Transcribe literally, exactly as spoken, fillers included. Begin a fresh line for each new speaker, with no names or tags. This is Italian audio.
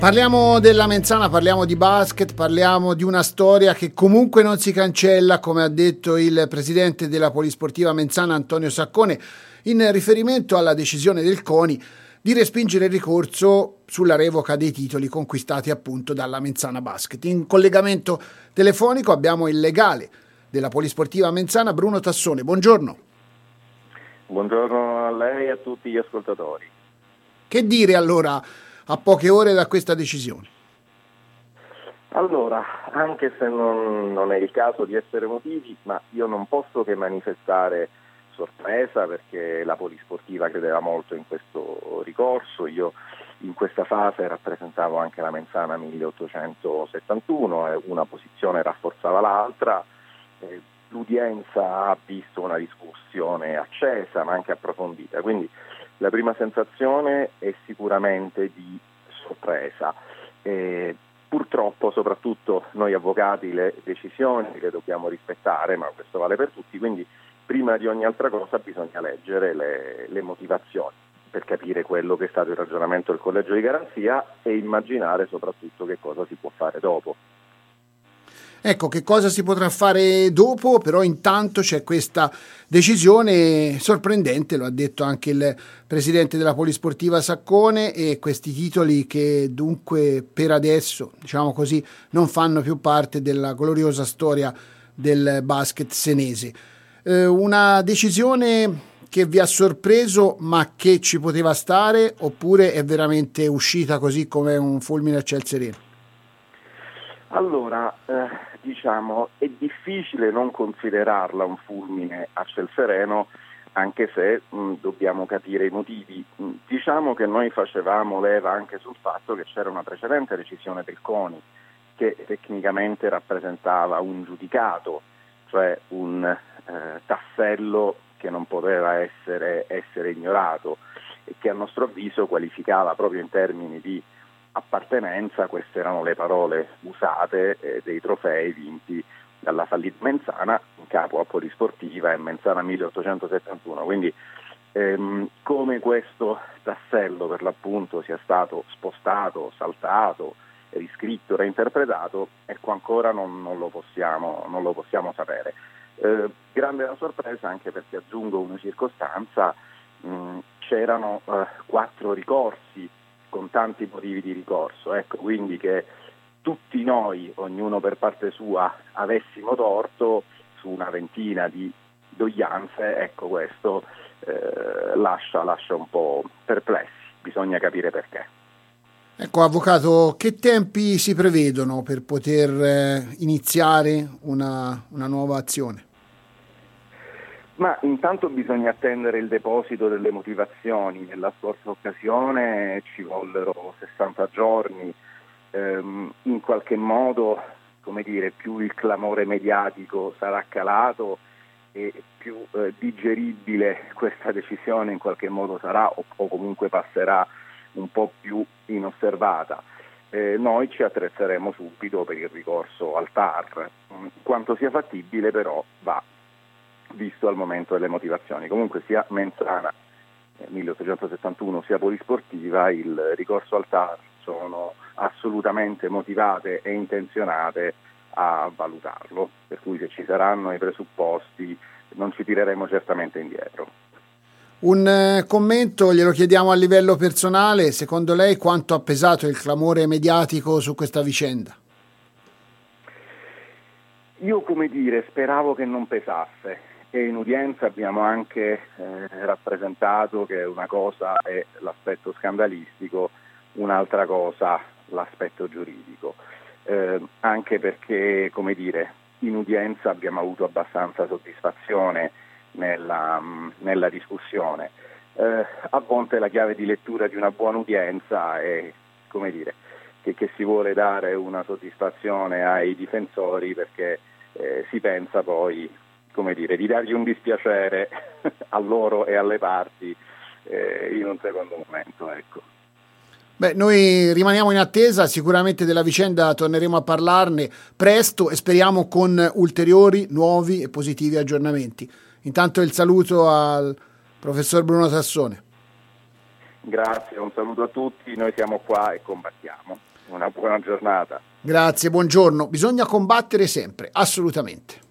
Parliamo della Menzana, parliamo di basket, parliamo di una storia che comunque non si cancella, come ha detto il presidente della Polisportiva Menzana Antonio Saccone, in riferimento alla decisione del CONI di respingere il ricorso sulla revoca dei titoli conquistati appunto dalla Menzana Basket. In collegamento telefonico abbiamo il legale della Polisportiva Menzana, Bruno Tassone. Buongiorno.
Buongiorno a lei e a tutti gli ascoltatori.
Che dire allora a poche ore da questa decisione?
Allora, anche se non, non è il caso di essere emotivi, ma io non posso che manifestare sorpresa, perché la Polisportiva credeva molto in questo ricorso. Io in questa fase rappresentavo anche la Menzana milleottocentosettantuno e una posizione rafforzava l'altra. Eh, l'udienza ha visto una discussione accesa ma anche approfondita, quindi la prima sensazione è sicuramente di sorpresa. Eh, purtroppo, soprattutto noi avvocati, le decisioni le dobbiamo rispettare, ma questo vale per tutti, quindi prima di ogni altra cosa bisogna leggere le, le motivazioni per capire quello che è stato il ragionamento del collegio di garanzia e immaginare soprattutto che cosa si può fare dopo.
Ecco, che cosa si potrà fare dopo, però intanto c'è questa decisione sorprendente, lo ha detto anche il presidente della Polisportiva Saccone, e questi titoli che dunque per adesso, diciamo così, non fanno più parte della gloriosa storia del basket senese. Eh, una decisione che vi ha sorpreso ma che ci poteva stare, oppure è veramente uscita così come un fulmine a ciel sereno?
Allora, eh, diciamo, è difficile non considerarla un fulmine a ciel sereno, anche se mh, dobbiamo capire i motivi. Mh, diciamo che noi facevamo leva anche sul fatto che c'era una precedente decisione del CONI che tecnicamente rappresentava un giudicato, cioè un eh, tassello che non poteva essere, essere ignorato e che a nostro avviso qualificava proprio in termini di appartenenza. Queste erano le parole usate eh, dei trofei vinti dalla fallita Menzana in capo a Polisportiva e Menzana milleottocentosettantuno, quindi ehm, come questo tassello per l'appunto sia stato spostato, saltato, riscritto, reinterpretato, ecco ancora non, non, lo, possiamo, non lo possiamo sapere. Eh, grande la sorpresa anche perché, aggiungo una circostanza, mh, c'erano eh, quattro ricorsi con tanti motivi di ricorso, ecco, quindi che tutti noi, ognuno per parte sua, avessimo torto su una ventina di doglianze, ecco, questo eh, lascia, lascia un po' perplessi, bisogna capire perché.
Ecco, avvocato, che tempi si prevedono per poter eh, iniziare una, una nuova azione?
Ma intanto bisogna attendere il deposito delle motivazioni. Nella scorsa occasione ci vollero sessanta giorni, ehm, in qualche modo, come dire, più il clamore mediatico sarà calato e più eh, digeribile questa decisione in qualche modo sarà, o, o comunque passerà un po' più inosservata. Eh, noi ci attrezzeremo subito per il ricorso al T A R. Quanto sia fattibile però va visto al momento delle motivazioni. Comunque sia Menzana eh, milleottocentosettantuno sia Polisportiva, il ricorso al T A R sono assolutamente motivate e intenzionate a valutarlo, per cui se ci saranno i presupposti non ci tireremo certamente indietro.
Un eh, commento glielo chiediamo a livello personale: secondo lei quanto ha pesato il clamore mediatico su questa vicenda?
Io, come dire, speravo che non pesasse. E in udienza abbiamo anche eh, rappresentato che una cosa è l'aspetto scandalistico, un'altra cosa l'aspetto giuridico, eh, anche perché, come dire, in udienza abbiamo avuto abbastanza soddisfazione nella, nella discussione. Eh, a volte la chiave di lettura di una buona udienza è, come dire, che, che si vuole dare una soddisfazione ai difensori perché eh, si pensa poi, come dire, di dargli un dispiacere a loro e alle parti eh, in un secondo momento, ecco.
Beh, noi rimaniamo in attesa sicuramente della vicenda, torneremo a parlarne presto e speriamo con ulteriori, nuovi e positivi aggiornamenti. Intanto il saluto al professor Bruno Tassone.
Grazie, un saluto a tutti, noi siamo qua e combattiamo. buona giornata.
Grazie, buongiorno. Bisogna combattere sempre, assolutamente.